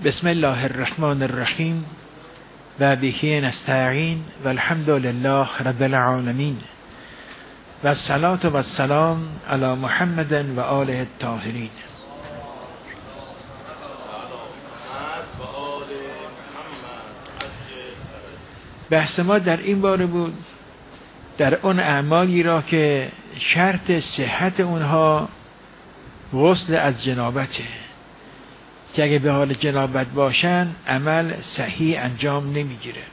بسم الله الرحمن الرحیم و به نستعین و الحمد لله رب العالمین و الصلاة و السلام علی محمد و آله الطاهرین. بحث ما در این باره بود، در اون اعمالی را که شرط صحت اونها غسل از جنابته، که اگه به حال جنابت باشن عمل صحیح انجام نمیگیره.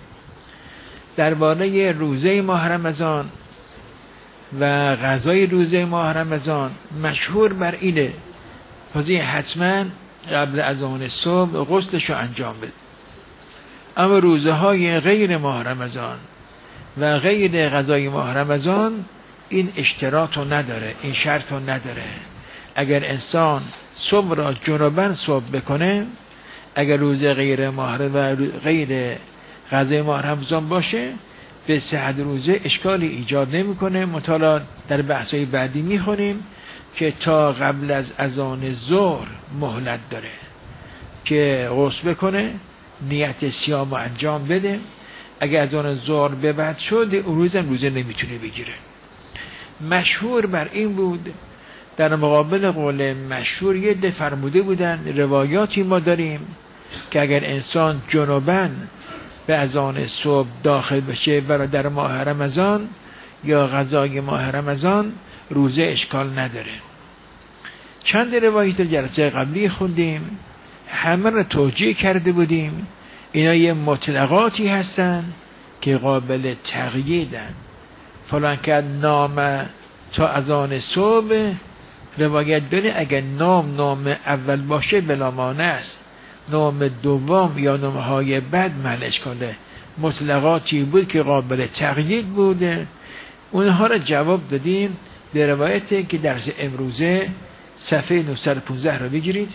درباره روزه ماه رمضان و غذای روزه ماه رمضان مشهور بر اینه فضیل حتما قبل اذان صبح غسلشو انجام بده. اما روزه های غیر ماه رمضان و غیر غذای ماه رمضان این اشتراط رو نداره، این شرط رو نداره. اگر انسان صبح را جنوباً صبح بکنه، اگر روزه غیر ماه و غیر غذای ماه رمضان باشه، به صحت روزه اشکالی ایجاد نمیکنه. مطالعات در بحث‌های بعدی میخونیم که تا قبل از اذان ظهر مهلت داره که غسل بکنه، نیت صیام انجام بده. اگر اذان ظهر به بعد شد، اون روزه نمیتونه بگیره. مشهور بر این بود، در مقابل قول مشهور یه ده فرموده بودن، روایاتی ما داریم که اگر انسان جنوباً به اذان صبح داخل بشه در ماه رمضان یا غذای ماه رمضان، روزه اشکال نداره. چند روایت جلسه قبلی خوندیم، همه را توجیه کرده بودیم. اینا یه مطلقاتی هستن که قابل تقییدن. فلان که نام تا اذان صبح روایت داره، اگر نام اول باشه بلا مانع است، نام دوم یا نامهای بعد من اشکاله. مطلقاتی بود که قابل تقیید بوده، اونها را جواب دادیم. در روایتی که درس امروزه صفحه 915 را بگیرید.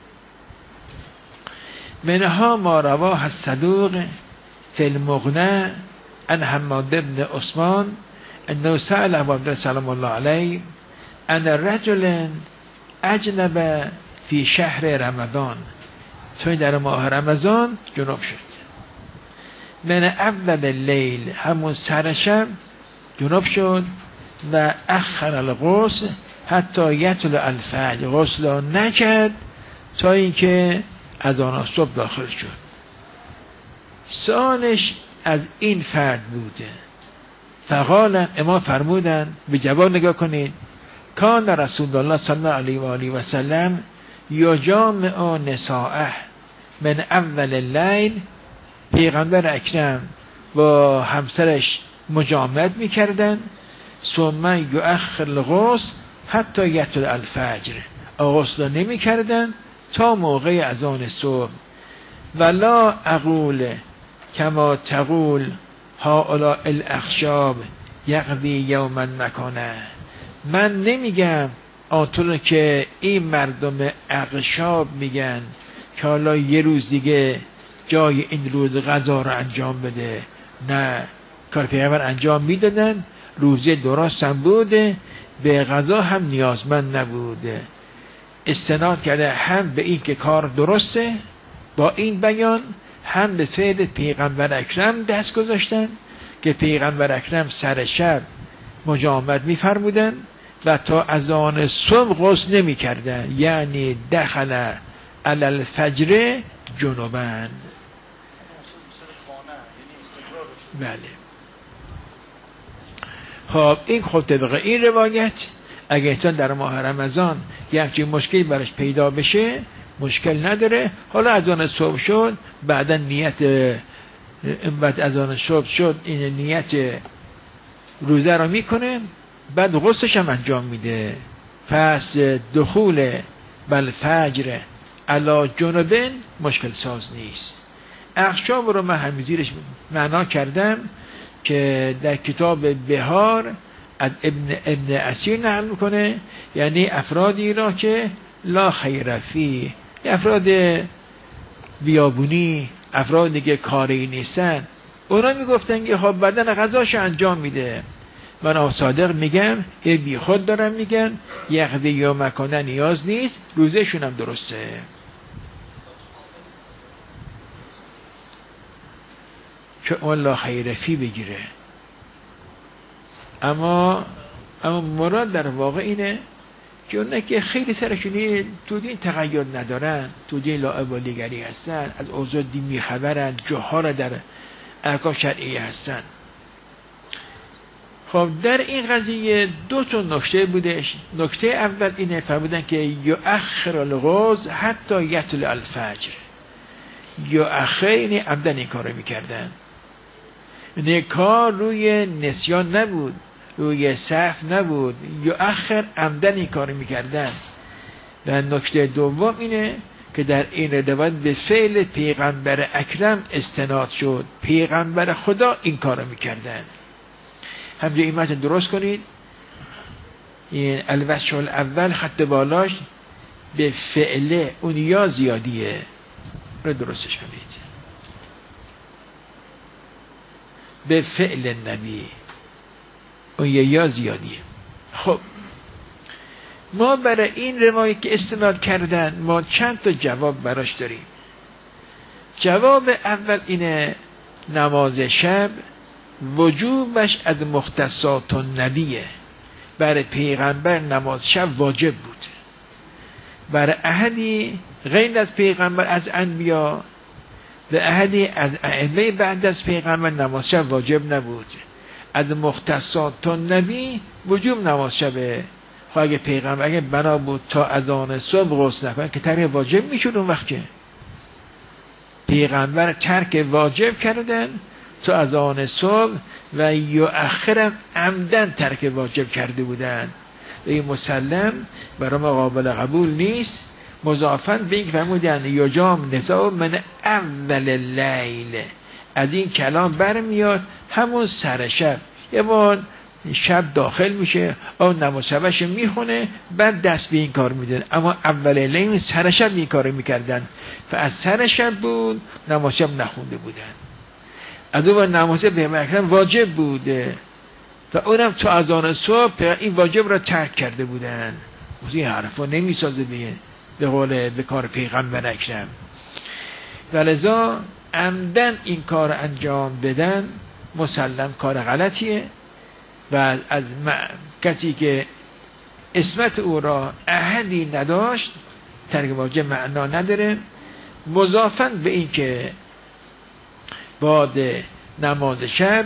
منها ما رواه الصدوق فی المغنی عن حماد بن عثمان انه سأل ابو عبدالله سلام الله علیه ان رجل اجنب فی شهر رمضان، توی در ماه رمضان جنوب شد. من اول لیل، همون سر شب جنوب شد و اخر الغسل حتی یطلع الفجر، غسل نکرد تا اینکه اذان صبح داخل شد. سوالش از این فرد بوده. فقال، اما فرمودن، به جواب نگاه کنید، کان رسول الله صلی الله علیه و آله و سلم یجامع نساءه من اول اللیل، پیغمبر اکرم با همسرش مجامعت میکردن. ثم یؤخر الغسل حتی یطلع الفجر، غسل نمیکردن تا موقع اذان صبح. ولا اقول کما تقول هؤلاء الاخشاب یقضی یوما مکانه، من نمیگم آنطور که این مردم اخشاب میگن که حالا یه روز دیگه جای این روز غذا رو انجام بده. نه، کار پیغمبر انجام میدادن، روزه درست هم بوده، به غذا هم نیازمند نبوده. استناد کرده هم به این که کار درسته با این بیان، هم به فعل پیغمبر اکرم دست گذاشتن که پیغمبر اکرم سر شب مجامعت میفرمودن و تا اذان صبح غسل نمی کردن، یعنی دخل علی الفجر جنوبن. بله. خب این خود طبق این روایت اگه انسان در ماه رمضان یه همچین مشکلی براش پیدا بشه، مشکل نداره. حالا اذان صبح شد، بعدا نیت بعد اذان صبح شد این نیت روزه رو میکنه، بعد غسلش هم انجام میده. پس دخول بالفجر علی جنوبن مشکل ساز نیست. اخشاب رو من هم زیرش معنا کردم که در کتاب بهار از ابن اسیر نقل میکنه، یعنی افرادی را که لا خیر فی، افراد بیابونی، افرادی که کاری نیستن، اونا میگفتن که خب بدن غذاش انجام میده. من صادق میگم، این بی خود دارم میگن، یقضی یا مکانه نیاز نیست، روزشون هم درسته. که اون لا خیر فی بگیره. اما مراد در واقع اینه که اونه که خیلی سرشونی تو دین تقید ندارن، تو دین لاابالیگری هستن، از اوضاع دین میخبرن، جهال در احکام شرعی هستن. خب در این قضیه دو تا نکته بودش. نکته اول اینه فرمودن که یؤخر الغوز حتی یطلع الفجر. یؤخر یعنی عمدن این کار رو میکردن. این کار روی نسیان نبود، روی سهو نبود، یؤخر عمدن این کار رو میکردن. و نکته دوم اینه که در این روایت به فعل پیغمبر اکرم استناد شد. پیغمبر خدا این کار رو میکردن. همجا این متن درست کنید. این الوجه الاول خط بالاش به فعله اون یا زیادیه رو درستش کنید. به فعل نبی اون یا زیادیه. خب ما برای این روایت که استناد کردن ما چند تا جواب براش داریم. جواب اول اینه نماز شب وجوبش از مختصات النبیه. برای پیغمبر نماز شب واجب بود. برای احدی غیر از پیغمبر از انبیا و احدی از ائمه بعد از پیغمبر نماز شب واجب نبود. از مختصات النبی وجوب نماز شبه. خب اگه پیغمبر اگه بنا بود تا اذان صبح غسل نکنه که ترک واجب میشد، اون وقت که پیغمبر ترک واجب کردن تا اذان صبح و یؤخرم عمدن ترک واجب کرده بودن. و این مسلم برای ما قابل قبول نیست. مضافاً به این فرمودن یجام نساء من اول اللیل. از این کلام برمیاد همون سر شب. یه بار شب داخل میشه اون نماز شبش میخونه بعد دست به این کار میدن. اما اول لیل سر شب این کار میکردن و از سر شب بود نماز شب نخونده بودن. از اون نماز پیغمبر اکرم واجب بوده و اونم تو اذان صبح این واجب را ترک کرده بودن. این حرفا نمیسازه به قول به کار پیغمبر اکرم. ولذا عمدن این کار انجام بدن مسلم کار غلطیه و از کسی که اسمت او را احدی نداشت ترک واجب معنا نداره. مضافاً به این که بعد نماز شب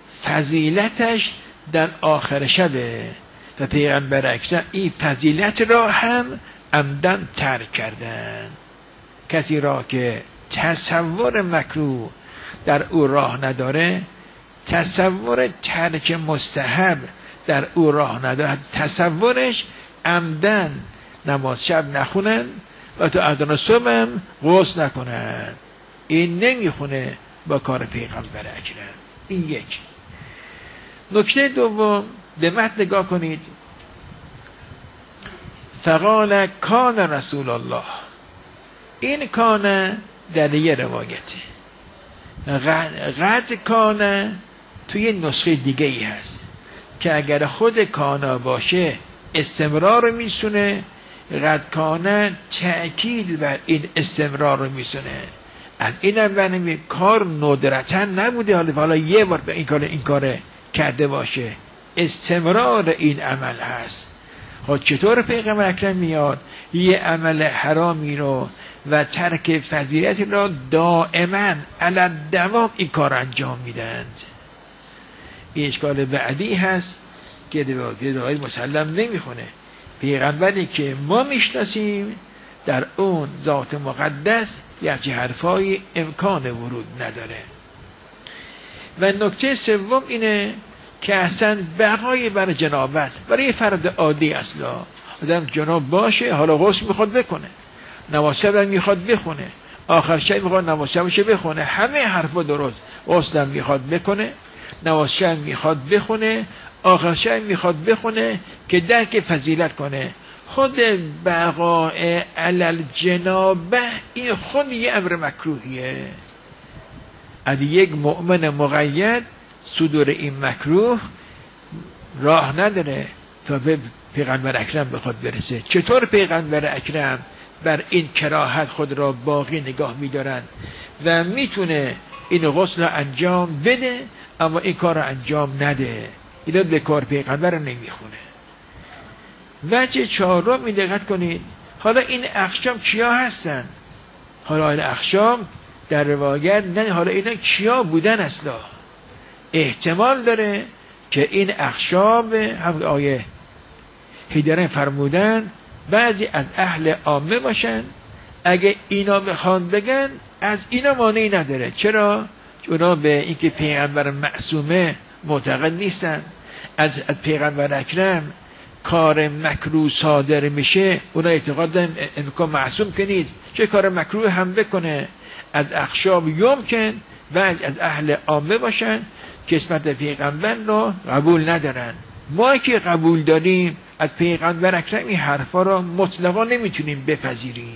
فضیلتش در آخر شبه و پیغمبر اکرم این فضیلت را هم عمدن ترک کردن. کسی را که تصور مکروه در او راه نداره، تصور ترک مستحب در او راه نداره، تصورش عمدن نماز شب نخونن و تو اذان صبح هم غسل نکنن. این نمیخونه با کار پیغمبر اکرم. این یک. نکته دوم به متن نگاه کنید. فقال کان رسول الله. این کان در یه روایته. قد کان توی نسخه دیگه ای هست که اگر خود کانا باشه استمرار رو میسونه، قد کان تأکید بر این استمرار رو میسونه. از این اول کار ندرتا نبوده حالا یه بار به این کار کرده باشه، استمرار این عمل هست. خب چطور پیغمبر اکرم میاد یه عمل حرامی رو و ترک فضیلتی را دائما علی دوام این کار انجام میدند؟ این اشکال بعدی هست که روای مسلم نمیخونه. پیغمبری که ما میشناسیم در اون ذات مقدس یه حرفای امکان ورود نداره. و نکته سوم اینه که اصلا بقای بر جنابت برای فرد عادی اصلا آدم جناب باشه حالا غسل میخواد بکنه، نماز شب میخواد بخونه، آخر شب میخواد نماز شبش بخونه، همه حرفا درست، غسل میخواد بکنه، نماز شب میخواد بخونه، آخر شب میخواد بخونه که درک فضیلت کنه. خود بقای علل جنابه این خود یه امر مکروهیه. از یک مؤمن مقید صدور این مکروه راه نداره تا به پیغمبر اکرم بخواد برسه. چطور پیغمبر اکرم بر این کراهت خود را باقی نگاه می‌دارن و میتونه این غسل انجام بده اما این کار رو انجام نده. اینا به کار پیغمبر نمیخونه. وجه چهارم می دقت کنید. حالا این اخشام کیا هستن؟ حالا این اخشام در روایت نه، حالا اینا کیا بودن اصلا؟ احتمال داره که این اخشام هم آیه هیدرین فرمودن بعضی از اهل عامه باشن. اگه اینا بخوان بگن از اینا مانعی نداره. چرا؟ چون اونا به اینکه پیغمبر معصومه معتقد نیستن. از پیغمبر اکرم کار مکروه صادر میشه اونا اعتقاد دارن امکان معصوم کنید چه کار مکروه هم بکنه. از اخشاب یمکن بعض از اهل عامه باشن که اسمت پیغمبر رو قبول ندارن. ما که قبول داریم از پیغمبر اکرم این حرفا رو مطلقا نمیتونیم بپذیریم.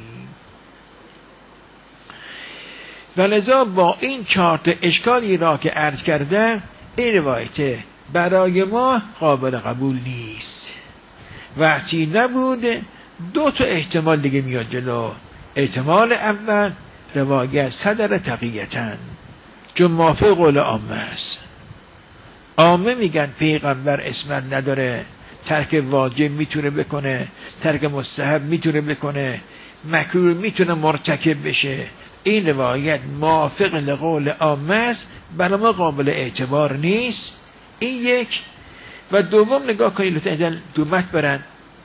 ولذا با این 4 اشکالی را که عرض کرده این روایت برای ما قابل قبول نیست. وقتی نبود 2 احتمال دیگه میاد جلو. احتمال اول روایت صدر تقییتن چون موافق قول عامه است. عامه میگن پیغمبر اسمت نداره، ترک واجب میتونه بکنه، ترک مستحب میتونه بکنه، مکروه میتونه مرتکب بشه. این روایت موافق لقول عامه است، برای ما قابل اعتبار نیست. این یک. و دوم نگاه کنید لطفا اینجا دومت برن.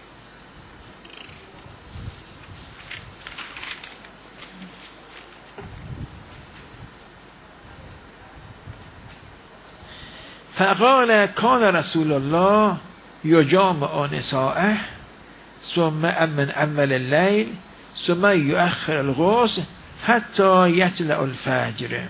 فقال کان رسول الله یجامع نساءه ثم من اول اللیل ثم یؤخر الغسل حتی یطلع الفجر.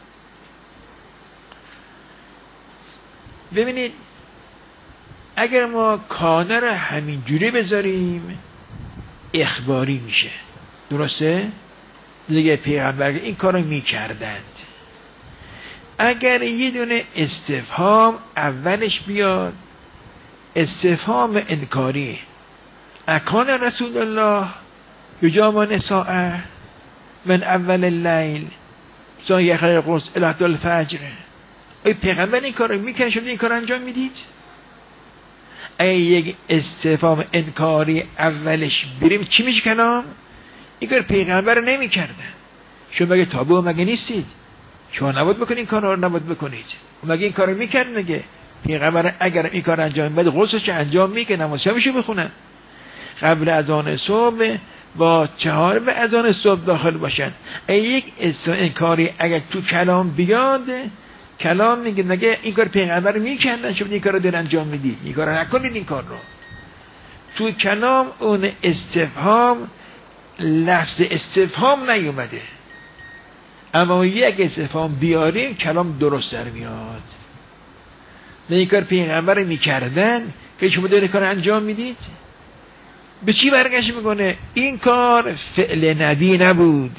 ببینید اگر ما کانه را همین جوری بذاریم اخباری میشه، درسته؟ دیگه پیغمبر این کارو میکردند. اگر یه دونه استفهام اولش بیاد، استفهام انکاری، اکان رسول الله یجامع نساء من اول اللیل ثم یؤخر الغسل الی الفجر، ای پیغمبر این کارو میکنه شما این کار انجام میدید؟ اگه یک استفهام انکاری اولش بریم چی میشه کلام؟ این کار پیغمبر نمیکردن. شما مگه تابو مگه نیستید؟ شما نباید بکنید این کار رو نباید بکنید. مگه این کارو میکرد؟ مگه پیغمبر اگر این کار انجام بده غسلش انجام میکنه، نمازشو بخونن قبل اذان صبح با 4 به اذان صبح داخل باشن. یک انکاری اگر تو کلام بیاد، کلام میگه مگه این کار پیغمبر میکردن شما این کار رو دارین انجام میدید؟ این کار رو نکنید. این کار رو تو کلام اون استفهام لفظ استفهام نیومده، اما یک استفهام بیاریم کلام درست در میاد. نه این کار پیغمبر میکردن که شما دارین کار انجام میدید. به چی برگشت میکنه؟ این کار فعل نبی نبود،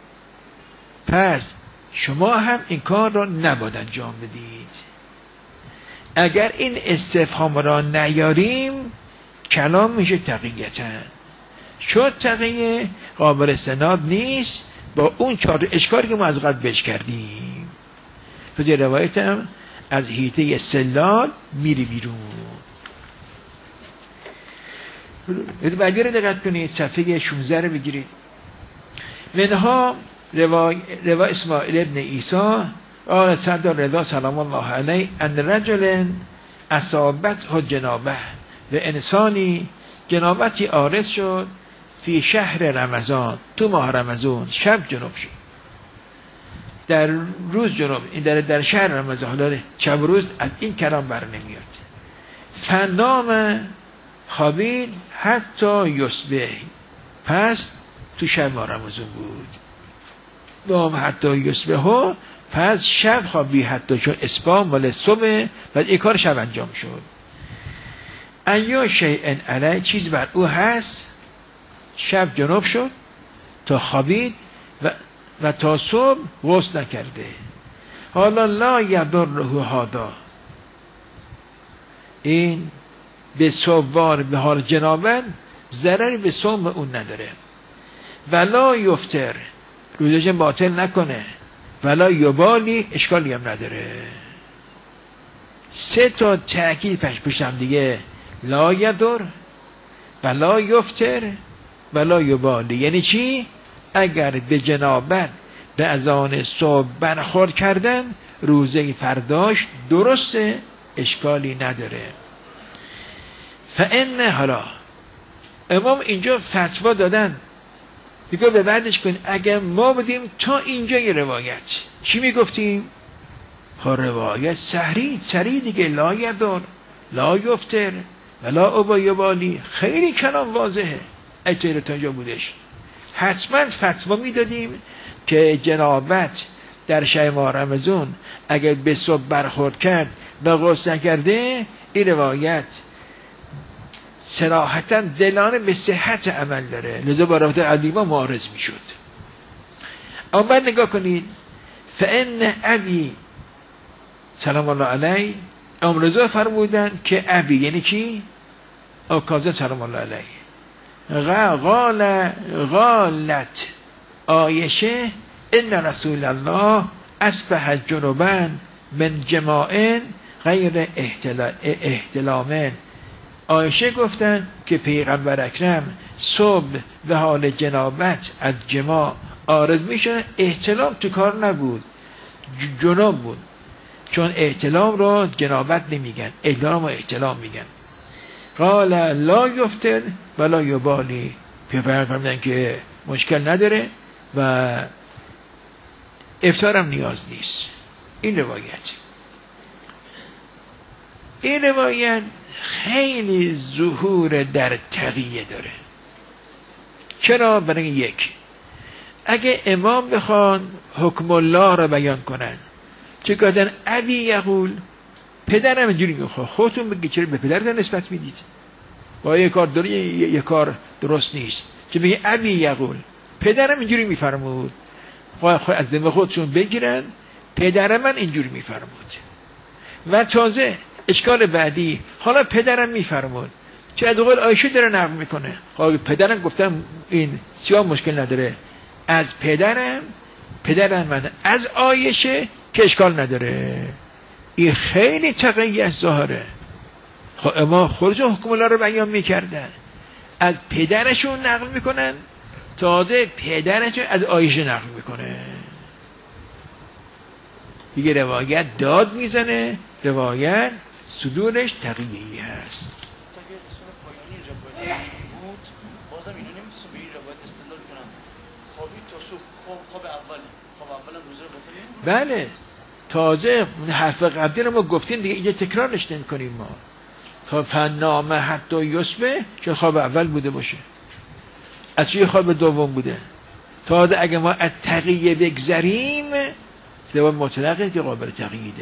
پس شما هم این کار را نباید انجام بدید. اگر این استفهام را نیاریم کلام میشه تقییتن. شد تقیه قابل استناد نیست با اون 4 اشکالی که ما از قبل بهش کردیم. توی روایت هم از حیطه استدلال میری بیرون. بعدی رو دقت کنید، صفحه 16 رو بگیرید. منها روا اسماعیل ابن عیسی قال صدر رضا سلام الله علیه ان رجل اصابته جنابه و انسانی جنابتی عارض شد فی شهر رمضان، تو ماه رمضان شب جنوب شد، در روز جنوب، این در شهر رمضان، حالا شب روز از این کلام بر نمیاد. فنام خوابید حتی یصبح، پس تو شب ماه رمضان بود. نام حتی یصبح، پس شب خوابی حتی چون اسبام ولی صبح و این کار شب انجام شد. ایا شیء علی، چیز بر او هست، شب جنوب شد تا خوابید و تا صبح غسل نکرده. حالا لا یضره هذا، این به صوموار به حال جنابت ضرری به صوم اون نداره. ولا یفطر، روزش باطل نکنه. ولا یبالی اشکالی هم نداره. 3 تا تأکید پشت هم دیگه، لا یضر ولا یفتر ولا یبالی. یعنی چی؟ اگر به جنابت به اذان صبح برخورد کردن روزه فرداش درسته، اشکالی نداره. فان حالا امام اینجا فتوا دادن دیگه به بعدش کن. اگر ما بودیم تا اینجا یه روایت چی میگفتیم؟ روایت سری دیگه، لا یضر لا یفتر ولا یبالی. خیلی کلام واضحه. اجازه تا اینجا بودش حتما فتوا میدادیم که جنابت در شب ماه رمضان اگر به صبح برخورد کرد و غسل نکرده، این روایت صراحتا دلانه به صحت عمل داره، لذا با روایت علیما معارض میشد. اما بعد نگاه کنید، فان ابی سلام الله علیه، امام رضا فرمودن که ابی یعنی کی؟ کاظم سلام الله علیه. قالت عایشه ان رسول الله اصبح جنبا من جماع غیر احتلام. عایشه گفتن که پیغمبر اکرم صبح به حال جنابت از جماع عارض میشه، احتلام تو کار نبود، جناب بود. چون احتلام رو جنابت نمیگن، احتلام و احتلام میگن. قال لا یفتر ولا یبالی. پیغمبر فرمودن که مشکل نداره و افطارم نیاز نیست. این روایت خیلی ظهور در تقیه داره. چرا؟ برای یک، اگه امام بخوان حکم الله را بیان کنن چه کردن؟ ابی یقول، پدرم اینجوری میخواد، خودتون بگید چرا به پدرتون نسبت میدید؟ با یه کار داره یه کار درست نیست. چه بگید ابی یقول، پدرم اینجوری میفرمود. از ذمه خودشون بگیرن پدر من اینجوری میفرمود. و تازه اشکال بعدی، حالا پدرم میفرمود، چه از قول عایشه داره نقل میکنه، پدرم گفتم این سیاه مشکل نداره، از پدرم من از عایشه که اشکال نداره. این خیلی تقیه ظاهره. اما خودش حکم الله رو بیان میکردن، از پدرشون نقل میکنن، تازه پدرشون از عایشه نقل میکنه. دیگه روایت داد میزنه، روایت صدورش تقیه‌ای هست. بازم اینو نمیتونم به این روایت استدلال کنم. خوابی تا صبح، خواب اولم روزه رو بطلی؟ بله، تازه حرف قبلی رو ما گفتیم دیگه، اینجا تکرارش نمی‌کنیم ما. تا فنامه حتی یصبح که خواب اول بوده باشه، از چه خواب دوم بوده. تازه اگه ما از تقیه بگذریم، دوام مطلقه که قابل تقییده.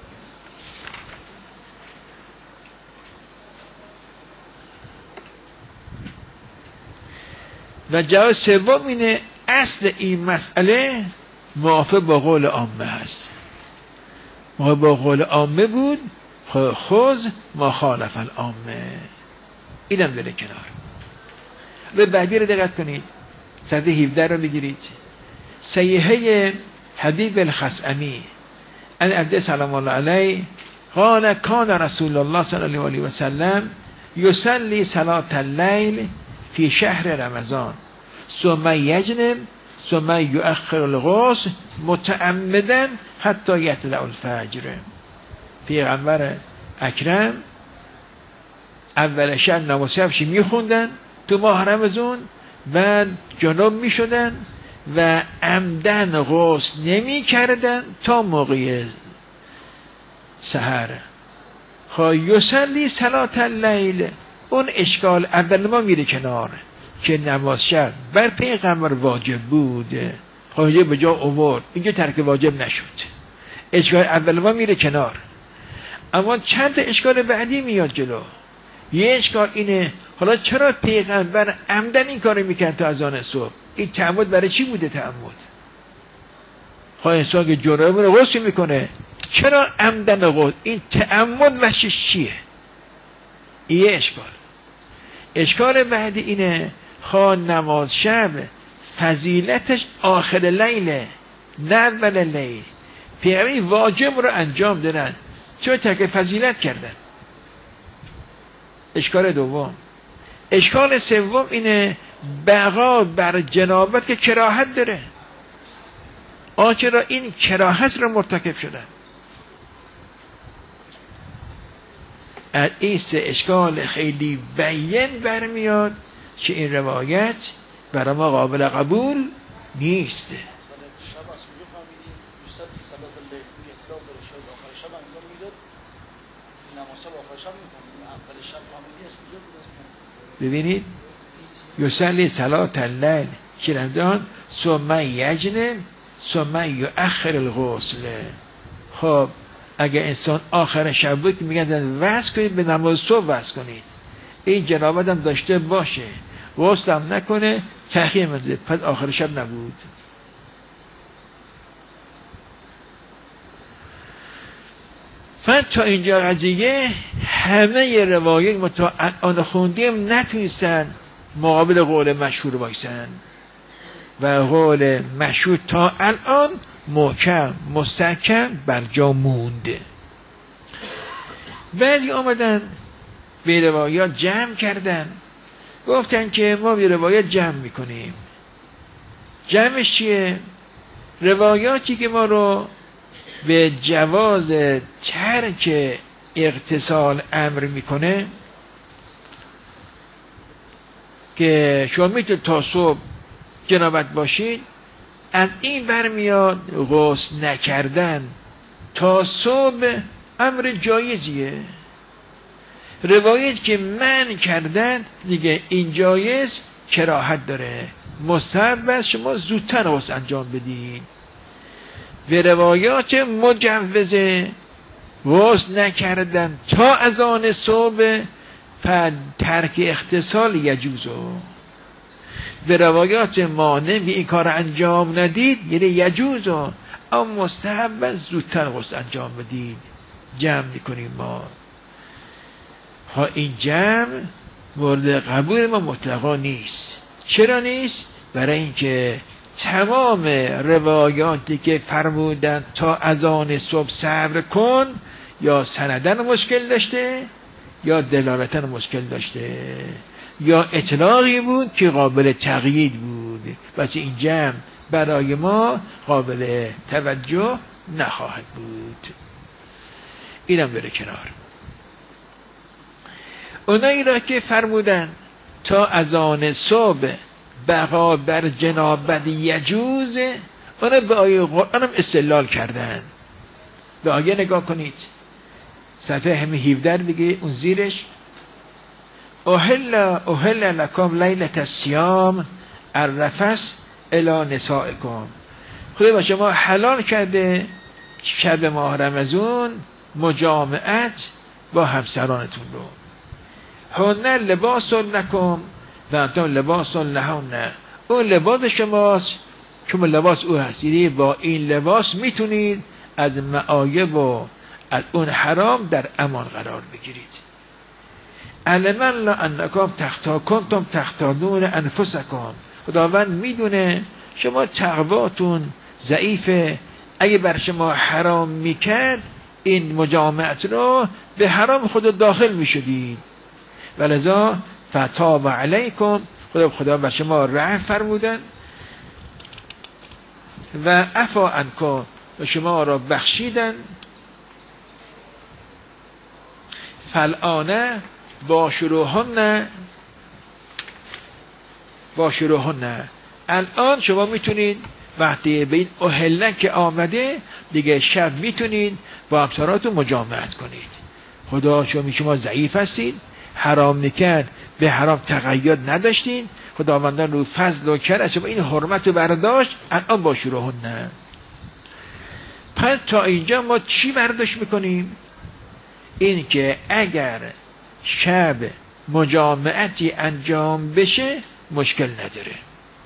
و جواب سوم اینه، اصل این مسئله موافق با قول عامه هست. ما با قول عامه بود، خذ ما خالف العامه. اینم بره کنار. به بعدی رو دقت کنید، صفحه 17 رو بگیرید. صحیحه حبیب الخثعمی ان عبد سلام الله علیه قال کان رسول الله صلی الله علیه و سلم یصلی صلاة اللیل فی شهر رمضان ثم یجنب ثم یؤخر الغسل متعمدا حتی یطلع الفجر. پیغمبر اکرم اول شب نماز شبش میخوندن تو ماه رمضان، بعد جنوب میشدن و عمدن غسل نمی کردن تا موقع سحر. یصلی صلاة اللیل، اون اشکال اول ما میره کنار که نماز شب بر پیغمبر واجب بود، خواهی به جا آورد، اینجا ترک واجب نشد. اشکال اول ما میره کنار. اما چند اشکال بعدی میاد جلو. یه اشکال اینه، حالا چرا پیغمبر عمدن این کار میکرد تا اذان صبح؟ این تعمد برای چی بوده؟ تعمد خواهی انسان که جرائم رو غسل میکنه، چرا عمدن غسل؟ این تعمد وشش چیه؟ یه اشکال. اشکال بعدی اینه، نماز شب فضیلتش آخر لیله، نه اول لیل. پیغمبر واجب رو انجام دادن، چون ترک فضیلت کردن. اشکال دوم. اشکال سوم اینه بقا بر جنابت که کراهت داره. چرا این کراهت رو مرتکب شدن؟ از این سه اشکال خیلی بیان برمیاد که این روایت برای ما قابل قبول نیست. شب از کجا فهمیدیم یوسف که صلات اللیل اطلاع داره شاید آخر شب انجام میداد، نماز شب آخر شب میکنیم، اول شب فهمیدیم از کجا بود؟ ببینید یصلی صلات اللیل شنیدان ثم یجنب ثم یؤخر الغسل. خب اگه انسان آخر شب بود که میگن وصل کنید به نماز صبح وصل کنید، این جنابت هم داشته باشه غسل هم نکنه تأخیر میده، پس آخر شب نبود. من تا اینجا قضیه همه روایت ما تا الان خوندیم نتونستن مقابل قول مشهور وایسن و قول مشهور تا الان محکم مستحکم بر جا مونده. بعضی آمدن به روایات جمع کردن، گفتن که ما به روایات جمع میکنیم. جمعش چیه؟ روایاتی که ما رو به جواز ترک اغتسال امر میکنه که شما میتونید تا صبح جنابت باشید، از این برمیاد غسل نکردن تا صبح امر جایزیه. روایت که من کردن دیگه این جایز کراهت داره، مستحب است شما زودتر غسل انجام بدید. به روایات مجوزه غسل نکردن تا اذان صبح ترک اغتسال یجوزو. به روایات مانع به این کار انجام ندید یعنی یجوزو، اما مستحب است زودتر غسل انجام بدید. جمع میکنیم ما. این جمع مورد قبول ما مطلقا نیست. چرا نیست؟ برای اینکه تمام روایاتی که فرمودن تا اذان صبح صبر کن یا سندن مشکل داشته یا دلالتن مشکل داشته یا اطلاقی بود که قابل تقیید بود. بس این جمع برای ما قابل توجه نخواهد بود. اینم بره کنار. اونایی را که فرمودن تا اذان صبح بقا بر جنابت یجوز، اونا به آیه قرآن هم استدلال کردن. به آیه نگاه کنید، صفحه 17 بگید، اون زیرش احل لکم لیلة الصیام الرفث الی نسائکم. خدا با شما حلال کرده شب ماه رمضان مجامعت با همسرانتون رو. هن لباس لکم و انتم لباس لهن. اون لباس شماست که لباس او هستی. با این لباس میتونید از معایب و از اون حرام در امان قرار بگیرید. علم الله انکم کنتم تختانون انفسکم. خداوند میدونه شما تقواتون ضعیفه، اگه بر شما حرام میکرد این مجامعت رو به حرام خود داخل میشدید. ولذا فتاب علیکم، خدا بر شما رحم فرمودن و عفا عنکم، و شما را بخشیدن. فالآن باشروهن الان شما میتونید وقتی به این اهلن که آمده دیگه شب میتونید با همسراتون مجامعت کنید. خدا شما ضعیف هستید، حرام میکرد به حرام تقید نداشتید، خداوندان رو فضل و کرم شما این حرمت رو برداشت. الان باشروهن. پس تا اینجا ما چی برداشت میکنیم؟ این که اگر شب مجامعتی انجام بشه مشکل نداره.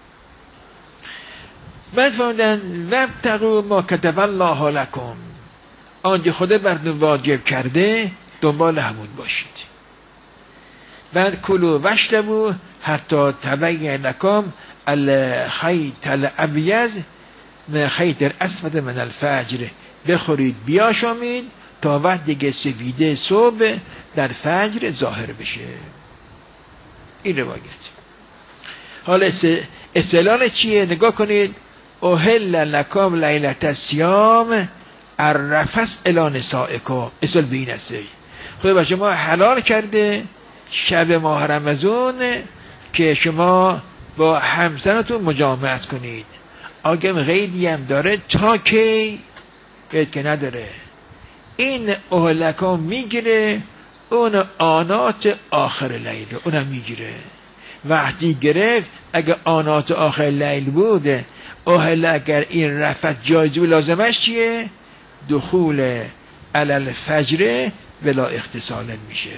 بعد فرمودن وابتغوا ما کتب الله لکم، آنچه خدا براتون واجب کرده دنبال همون باشید. بعد کلوا واشربوا حتی تبین لکم الخیط الابیض خیط در اسفل من الفجر، بخورید بیاشامید تا وقتی که سفیده صبح در فجر ظاهر بشه. این روایت. حالا استدلال چیه؟ نگاه کنید. احل لکم لیلة الصیام الرفث الی نسائکم. اصل به این است خدا به شما حلال کرده شب ماه رمضان که شما با همسرتون مجامعت کنید. آگم قیدی هم داره تا کی؟ قید که نداره. این اهلکم میگیره اون آنات آخر لیل رو، اونم میگیره. وقتی گرفت اگه آنات آخر لیل بوده اهل، اگر این رفت جایز و لازمش چیه؟ دخول علی الفجر بلا اغتسال میشه.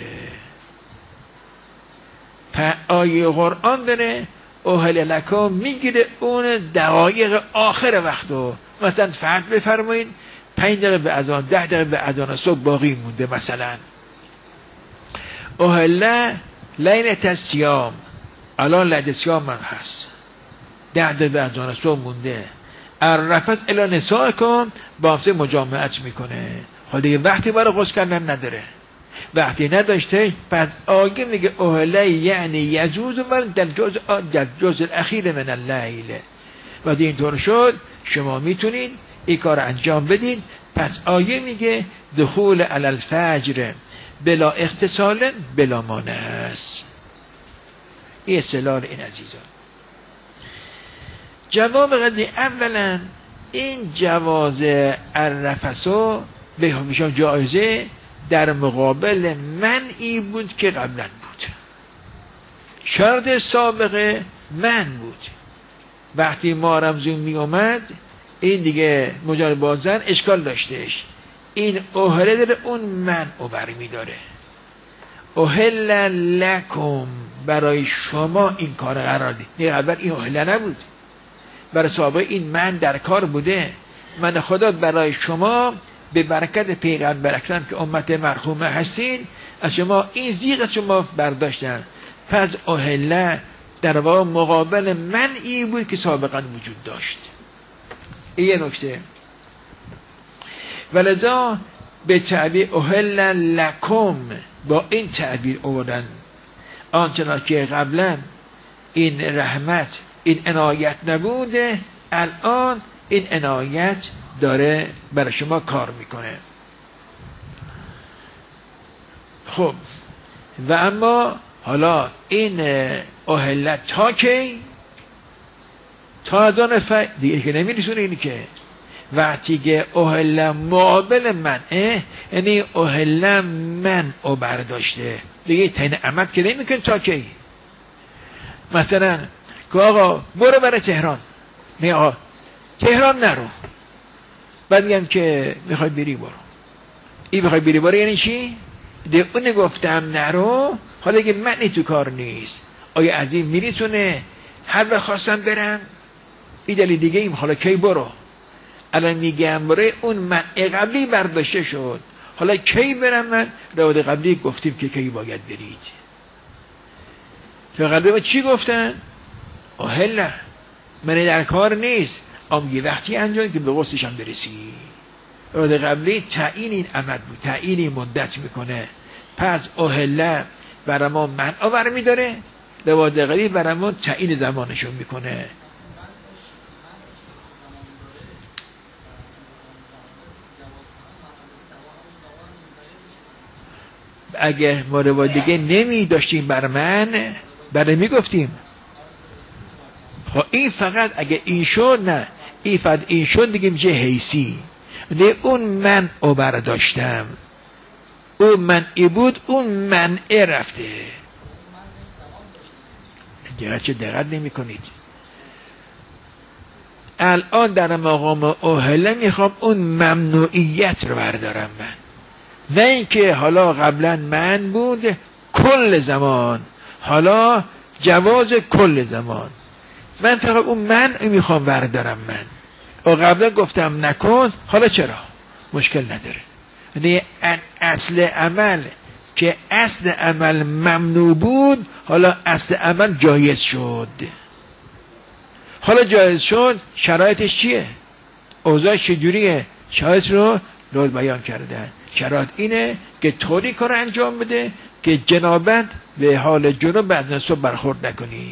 آیه قرآن داره اهل لکم میگیره اون دقایق آخر وقتو. مثلا فرض بفرمایید 5 دقیقه به اذان، 10 دقیقه به اذان صبح باقی مونده. مثلا اهل لیلة الصیام، الان لیلة الصیام هم هست، 10 دقیقه به اذان صبح مونده. الرفث الی نسائکم، با همسر مجامعت میکنه. خب دیگه وقتی برای غسل کردن نداره. وقتی نداشته پس آگه میگه اهله یعنی یجوز در جزء الاخیر من اللیل. و اینطور شد شما میتونید این کار انجام بدید. پس آیه میگه دخول علی الفجر بلا اغتسال بلا مانع است. این استدلال این عزیزان. جواب قضیه اولا این جواز الرفثو به همیشان جایزه در مقابل منعی بود که قبلا بود. شرط سابقه من بود. وقتی ما رمزون می اومد این دیگه مجال بازن اشکال داشتش. این اهله داره اون من او برمی داره. اهل لکم، برای شما این کار قرار دید. نه قبل این اهله نبود، برای سابقه این من در کار بوده. من خدا برای شما به برکت پیغمبر اکرم که امت مرحومه هستین از شما این زیغ از شما برداشتن. پس اهله در واقع مقابل منعی بود که سابقا وجود داشت. این یه نکته. ولذا به تعبیر اهل لکم با این تعبیر آوردن. آنچنان که قبلا این رحمت این عنایت نبوده، الان این عنایت داره برای شما کار میکنه. خب و اما حالا این اهلت تا کی؟ تا اذان فجر دیگه که نمیرسونه. اینی که وقتی که اهل مقابل منه، یعنی اهل من او برداشته دیگه تین عمد که نمیکنه. تا کی؟ مثلا که آقا برو برای تهران، نه آقا تهران نرو. بعد میگم که میخوای بری برو. این میخوای بری برو یعنی چی؟ ده اون گفتم نرو. حالا که معنی تو کار نیست. آیا از این میریتونه هر وقت خواستم برم؟ این دلیل دیگه ایم. حالا کی برو؟ الان میگم برای اون منع قبلی برداشته شد. حالا کی برم؟ من روایت قبلی گفتیم که کی باید برید. تو قبلی ما چی گفتن؟ اهله من در کار نیست، اما یه وقتی انجام که به قصدش هم برسی. روایت قبلی تعیین این عمد بود، تعیین این مدت میکنه. پس اهله برای ما من آور میداره، روایت قبلی برای ما تعیین زمانشون میکنه. اگر ما روایت دیگه نمی داشتیم بر من برای میگفتیم. خب این فقط اگه این شد، نه این فقط این شد دیگه میشه حیثی. نه اون من او برداشتم، اون منعی بود، اون منع رفته. چه دقت نمی کنید. الان در مقام اهله میخوام اون ممنوعیت رو بردارم من، نه اینکه حالا قبلا من بود کل زمان، حالا جواز کل زمان. من فقط اون من میخوام بردارم. من و قبلا گفتم نکن، حالا چرا؟ مشکل نداره. یعنی اصل عمل که اصل عمل ممنوع بود، حالا اصل عمل جایز شد. حالا جایز شد، شرایطش چیه؟ اوضاع چجوریه، شرایط رو بیان کردن. شرایط اینه که طوری کار انجام بده که جنابت به حال جنوب بعد از صبح برخورد نکنی.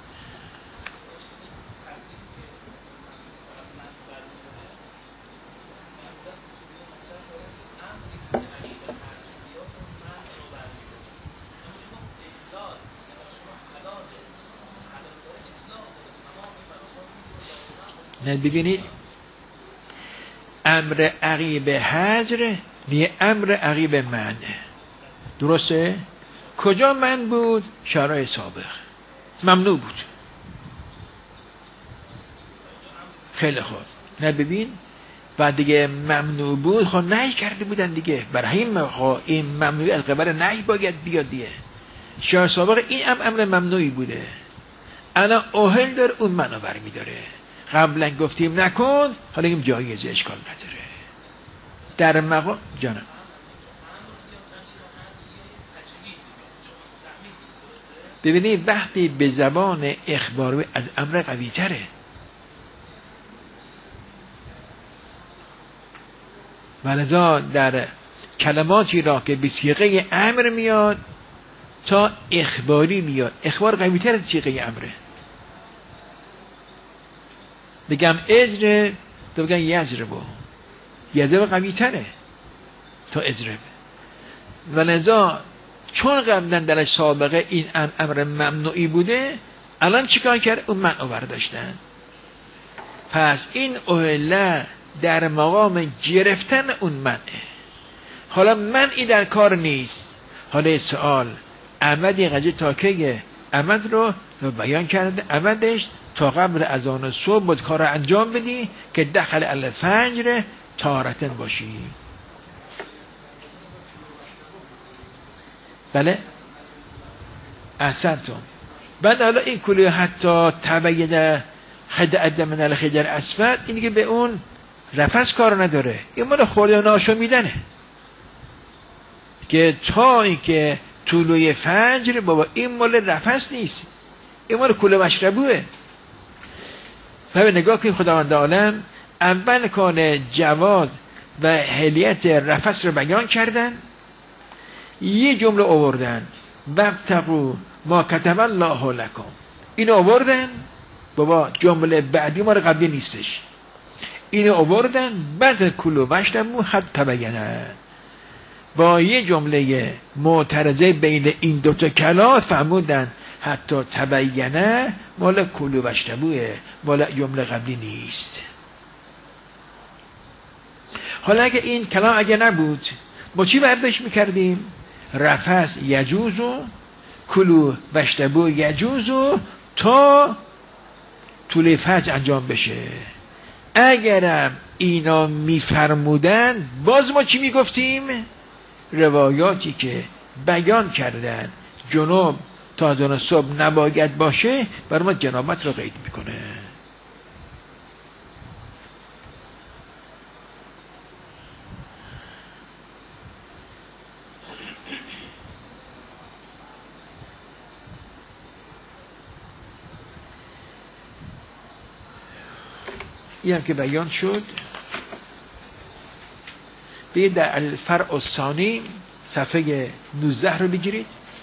نه ببینید امر عقیب حجر نیه امر عقیب من. درسته؟ کجا من بود؟ شرای سابق ممنوع بود. خیلی خوب. نه ببین بعد دیگه ممنوع بود، خب نهی کرده بودن دیگه، برای این ممنوع از قبل نهی باید بیاد دیگه. شرای سابق این امر ممنوعی بوده، الان اوهل داره اون منو برمی داره. قبلا گفتیم نکن، حالا این جایزه اشکال نداره. در مقام جانم ببینید وقتی به زبان اخبار از امر قوی تره، ولذا در کلماتی را که به صیغه امر میاد تا اخباری میاد، اخبار قوی تر از صیغه امره. بگم ازره تو بگم یزربو، یزربو قوی تره تا ازرب. ولذا چون قبلا در سابقه این امر ممنوعی بوده، الان چیکار کرد؟ اون منع برداشتن. پس این اوهله در مقام گرفتن اون منعه. حالا منعی در کار نیست. حالا سوال عمدی قضیه تا که عمد رو بیان کرده، عمدش تا قبل اذان صبح بود کار رو انجام بدی که دخل الفجر طهارتن باشی. بله احسنتم. بعد حالا این کلیه حتی تبید خدعت من الخجر اسفل، اینی که به اون رفس کار نداره، این مال خورده و ناشو میدنه که تا این که طلوع فجر بابا این مال رفس نیست، این مال کل مشربوه. فهم نگاه کنید خداوند عالم اول کان جواز و حلیت رفس رو بیان کردن، یه جمله آوردن وابتغوا ما کتب الله لکم، اینو آوردن بابا جمله بعدی ما رو قبلی نیستش، اینو آوردن بعد کلو واشربوا حتی تبینه، با یه جمله معترضه بین این دوتا کلمات فهموندن حتی تبینه مال کلو واشربوه، مال جمله قبلی نیست. حالا اگه این کلام اگه نبود ما چی برداشت میکردیم؟ رفس یجوزو کلو واشربو یجوزو تا طول فجر انجام بشه. اگرم اینا میفرمودن باز ما چی میگفتیم؟ روایاتی که بیان کردن جنوب تا اذان صبح نباید باشه برای ما جنابت رو قید میکنه. این هم که بیان شد. بیایید در الفرع الثانی صفحه 19 رو بگیرید.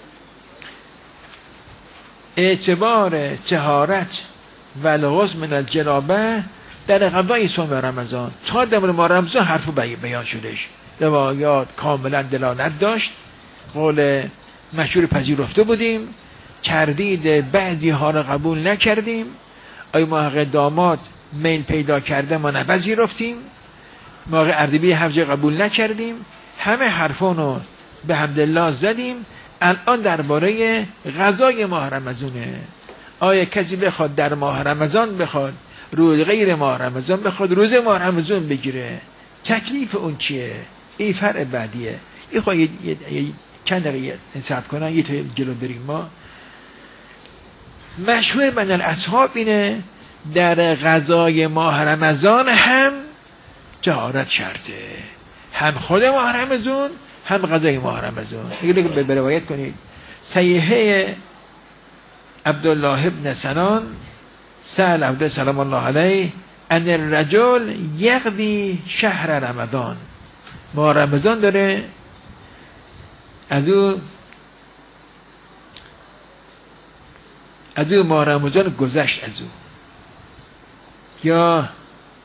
اعتبار طهارت و الغسل من الجنابه در قضای صوم رمضان تا در ماه رمضان حرف بیان شدش، روایات کاملا دلالت داشت، قول مشهور پذیرفته بودیم، تردید بعضی ها را قبول نکردیم، آیا داماد میل پیدا کرده ما نپذیرفتیم، ما اردبیل حفظ قبول نکردیم، همه حرفانو به حمدالله زدیم. الان درباره غذای ماه رمضانه. آیا کسی بخواد در ماه رمضان بخواد روز غیر ماه رمضان بخواد روز ماه رمضان بگیره، تکلیف اون چیه؟ این فرع بعدیه. این خواهی چند دقیقه صبر کنن یه تا جلو بریم. ما مشهور بین الاصحاب اینه در غذای ماه رمضان هم طهارت شرطه، هم خود ماه رمضان هم غذای ماه رمضان. دیگه به روایت کنید صحیحه عبدالله ابن سنان سأل عبد سلام الله علیه ان الرجل یقضی شهر رمضان، ما رمضان داره از او ما رمضان گذشت از او، یا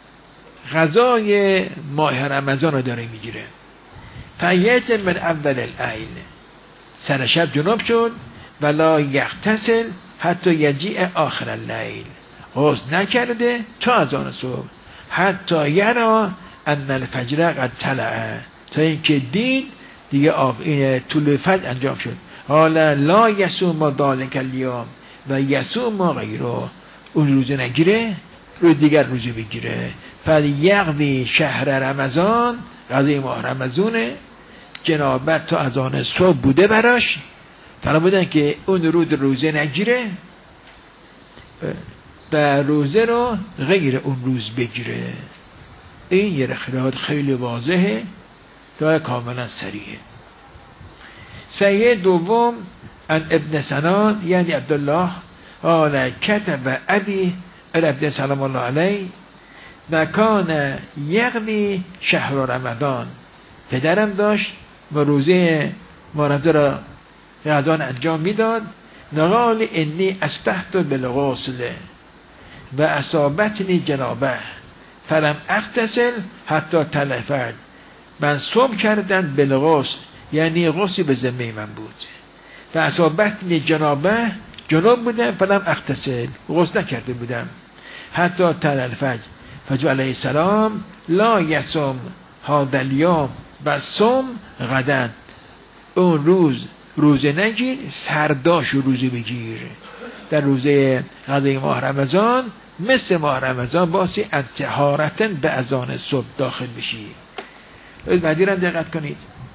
غذای ماه رمضان رو داره میگیره. فیت من اول اللیل، سر شب جنوب شد، ولا یغتسل حتی یجیء آخر اللیل، غسل نکرده تا از آن صبح، حتی یرا ان الفجر قد طلع، تا اینکه دید دیگه این طلوع فجر انجام شد. حالا لا یصوم ذلک الیوم و یصوم غیره، اون روزه نگیره، روز دیگر روزه بگیره. فلیقضی شهر رمضان، غذای ماه رمضانه، جنابت تا از آن صبح بوده براش، فرمودن که اون روزه نگیره و روزه رو غیر اون روز بگیره. این یه خیلی خیلی واضحه تا کاملا صریحه. صحیح دوم ان ابن سنان یعنی عبدالله قال کتب ابی ابن سلام الله علیه و کان یقضی شهر رمضان، پدرم داشت و روزه رمضان را رمضان انجام میداد. نقال انی اصبحت بالغسل و اصابتنی جنابه فلم اغتسل حتی طلع الفجر، من صبح کردن بالغسل یعنی غسل به ذمه من بود، و اصابتنی جنابه، جنوب بودم، فلم اغتسل، غسل نکرده بودم، حتی طلع الفجر. فجر علیه السلام لا یصوم هذا الیوم و صوم غدا، اون روزه نگیر، فرداش روزه بگیر. در روزه غذای ماه رمضان مثل ماه رمضان باسی انتحارتن به اذان صبح داخل بشی. بعدی را دقت کنید.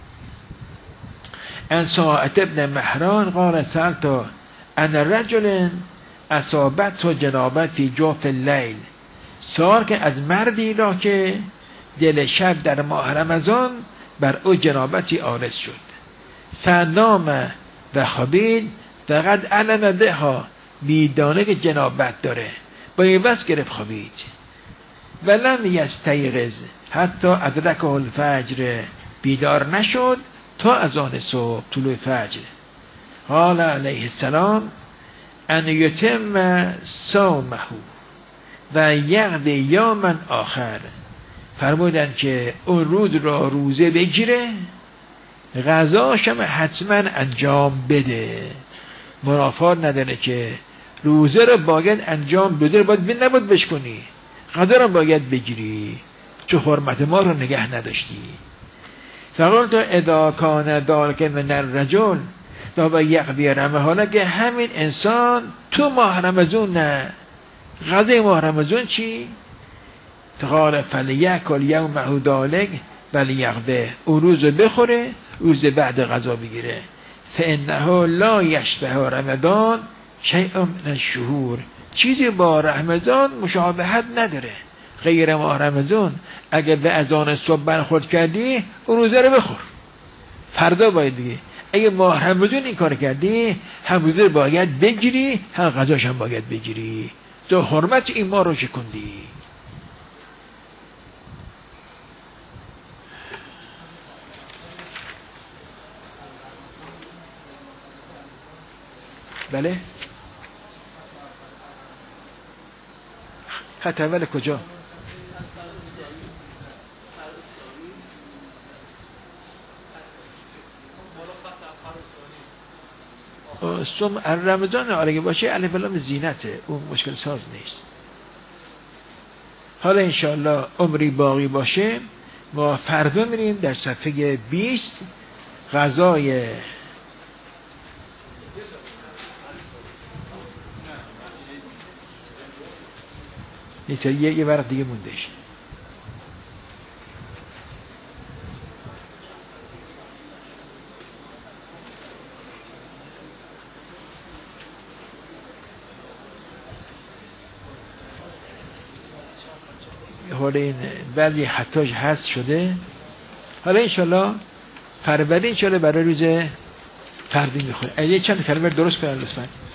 ان ساعت ابن مهران قال سألت ان رجل اصابته جنابت فی جوف اللیل، سوال که از مردی را که دل شب در ماه رمضان بر او جنابتی عارض شد، فنام و خوابید، فقد علم بها، میدانه که جنابت داره، با این وقت گرفت خوابید، ولم یستیقظ حتی ادرکه الفجر، بیدار نشد تا از آن صبح طلوع فجر. قال علیه السلام ان یتم صومه و یقضی یوما آخر، فرمودن که اون روز را روزه بگیره، غذاشم حتما انجام بده. منافات نداره که روزه رو باید انجام بده، باید نباید بشکنی، غذا رو باید بگیری، چون حرمت ما رو نگه نداشتی. فقال تو اذا کان ذلک من الرجل تا یقضی رمضان، حالا که همین انسان تو ماه رمضان نه، غذای ماه رمضان چی؟ قال فلیأکل یومه ذلک ولیقضی، اون روز بخوره، روز بعد غذا بگیره. فانه لا یشبه رمضان شیء من الشهور، چیزی با رمضان مشابهت نداره غیر ماه رمضان. اگه به اذان صبح برخورد کردی اون روزه رو بخور، فردا باید بگی. اگه ماه رمضان این کار کردی، هم روزه باید بگیری، هم غذاش هم باید بگیری، تو حرمت این ماه رو شکندی. بله؟ خط اول کجا؟ صوم رمضان آرگه باشه الف لام زینته، اون مشکل ساز نیست. حالا انشاءالله عمری باقی باشه ما فردا میریم در صفحه 20 غذای یه ورق دیگه موندهش. حالا این بعضی خطاش هست شده. حالا انشالله فروردین انشالله برای روز فردین میخوره. اگه چند کلمه درست کنن لطفاً.